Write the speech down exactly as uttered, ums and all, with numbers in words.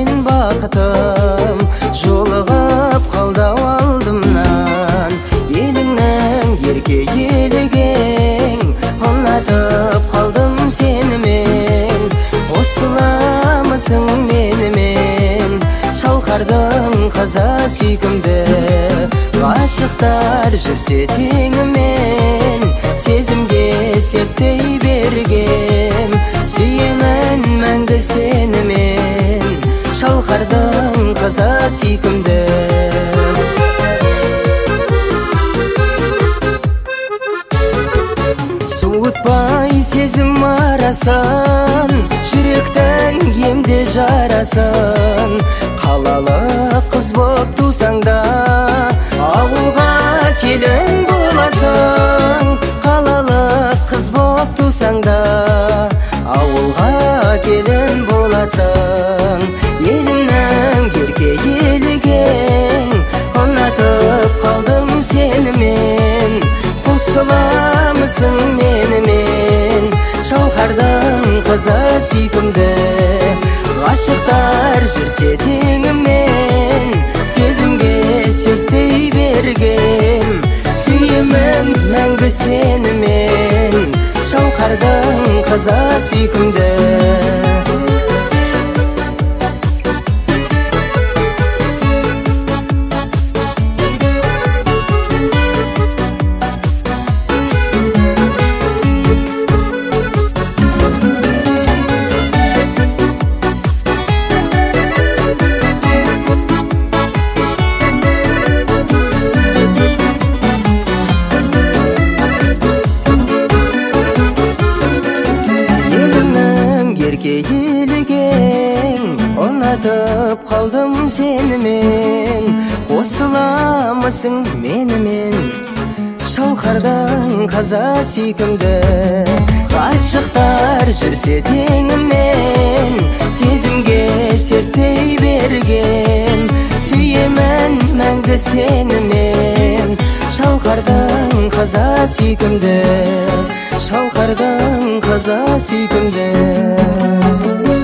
бақытым, жолығып қалды алдымнан. Еліңнің ерке елігең, ұнатып қалдым сенімен. Қосыламысың менімен, шалқардың қызы сүйкімді. Ғашықтар жүрсе теңімен, сезімге серттей бергем. Сүйемін мәңгі сенімен, шалқардың қызы сүйкімді. Суытпай сезім арасын, жүректің емде жарасын. Қалалы қыз боп тусаңда, ауылға келін боласың. Қалалы қыз боп тусаңда, ауылға келін боласың. Елімнің ерке елігең, ұнатып қалдым сенімен. Қосыламысың менімен, шалқардың қызы сүйкімді. Ғашықтар жүрсе теңімен, сезімге серттей бергем. Сүйемін мәңгі сенімен, шалқардың қызы сүйкімді. Елігең, ұнатып қалдым сенімен. Қосыламысың менімен, шалқардың қызы сүйкімді. Ғашықтар жүрсе теңімен, сезімге серттей берген. Сүйемін мәңгі сенімен, шалқардың қызы сүйкімді. Шалқардың қызы сүйкімді.